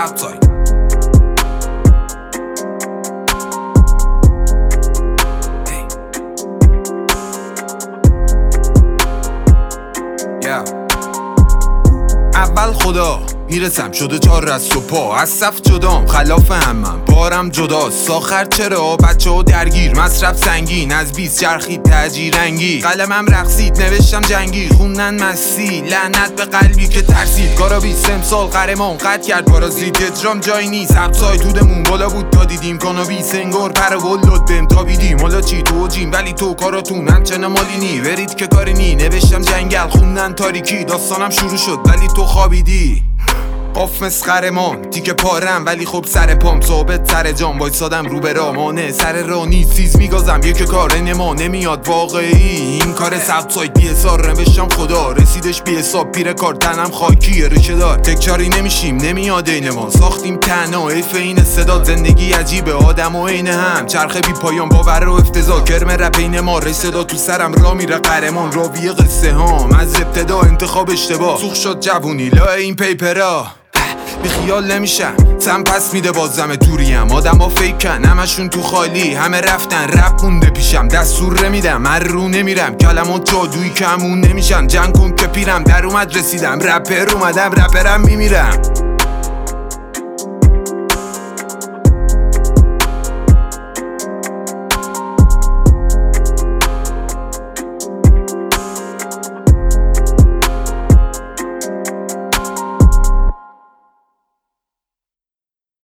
Southside. Hey. Yeah. اول خدا میرسم شده 4 از صبح از صف جدام خلاف همم بارم جداست ساخر چرا بچه ها درگیر مصرف سنگین از 20 چرخید تجیرنگی قلمم رقصید نوشتم جنگی خوندن مستی لعنت به قلبی که ترسید کارا 20 امسال قهرمان قد کرد پارازیت اجرام جایی نیست همسای دودمون بالا بود تا دیدیم کانابی سنگار پر ولد بهم تابیدیم حالا چی تو جیم ولی تو کاراتون همچنان مالی نی برید که کاری نی نوشتم جنگل خوندن تاریکی داستانم شروع شد ولی تو خوابیدی قاف مسخرمان تیکه پارم ولی خب سر پام ثابت سر جام وایسادم رو به رامانه سر رانی سیز میگازم یک کار نما نمیاد واقعی این کار سبسایت بی حسار نوشتم خدا رسیدش بی حساب پیر کار تنم خاکیه رشه دار تکچاری نمیشیم نمیاد این ما ساختیم تنها ایف این استعداد زندگی عجیبه آدم و عین هم چرخه بی پایان باور و افتضاح کرم رپ این ما رسیدا تو سرم را میره قهرمان راویه قصه هام از ابتدا انتخاب اشتباه سوخ شد جوونی لا این پیپرا بی خیال نمیشم سم پس میده بازم دوریم آدم ها فیکن همشون تو خالی همه رفتن رپ مونده پیشم دستور نمیدم هر رو نمیرم کلمات جادویی که همون نمیشن جنگ کن که پیرم در اومد رسیدم رپر اومدم رپرم میمیرم